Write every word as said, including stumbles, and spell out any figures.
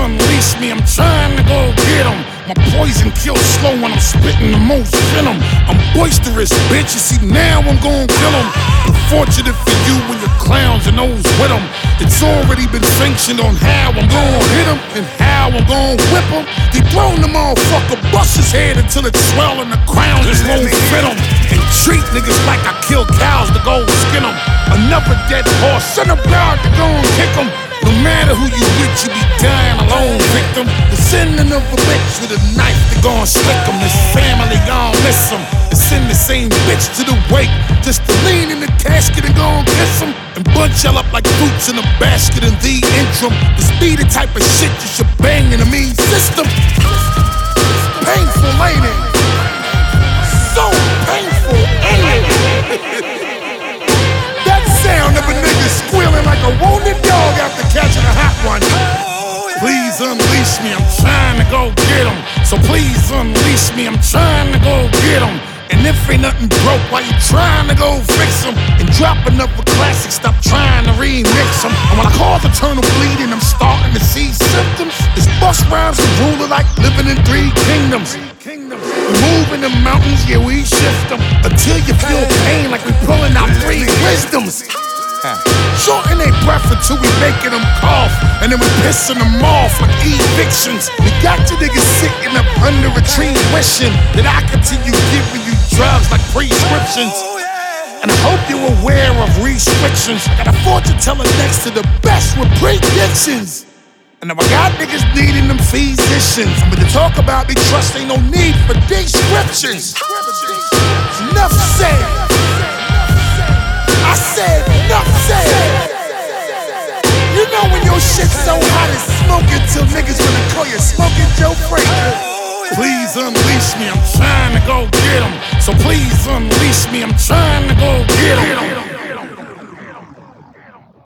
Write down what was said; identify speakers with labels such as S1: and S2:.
S1: unleash me, I'm trying to go get 'em. My poison kills slow when I'm spitting the most venom. I'm boisterous, bitch, you see now I'm gon' kill 'em. Unfortunate for you and your clowns and those with 'em. It's already been sanctioned on how I'm gon' hit 'em and how I'm gon' whip 'em. They thrown the motherfucker, bust his head until it's swell and the crown just won't fit 'em. And treat niggas like I kill cows to go skin 'em. Another dead horse, send a guard to go and kick 'em. No matter who you with, you be dying alone, victim. The sending of a bitch with a knife to go and slick 'em. This family gon' miss 'em. To send the same bitch to the wake, just to lean in the casket and go and kiss 'em. And bunch y'all up like fruits in a basket in the interim. This be the type of shit you should bang in the mean system. Painful, ain't it? So painful, ain't it? That sound of a nigga squealing like a wounded dog after catching a hot one. Please unleash me, I'm trying to go get 'em. So please unleash me, I'm trying to go get 'em. And if ain't nothing broke, why you trying to go fix 'em? And drop another classic, stop trying to remix 'em. And when I cause eternal bleeding, I'm starting to see symptoms. This bus rhymes a ruler like living in three kingdoms. We move in the mountains, yeah, we shift 'em. Until you feel pain like we pulling out three wisdoms. Shorten their breath until we making them cough. And then we pissing them off like evictions. We got you niggas sitting up under a tree wishing that I continue giving you drugs like prescriptions. And I hope you're aware of restrictions. I got a fortune teller next to the best with predictions. And now I got niggas needing them physicians. But to talk about me trust ain't no need for descriptions. Enough said. I said enough said. You know when your shit's so hot it's smoking till niggas wanna call you Smoking Joe Frazier. Please unleash me, I'm trying to go get 'em. So please unleash me, I'm trying to go get 'em.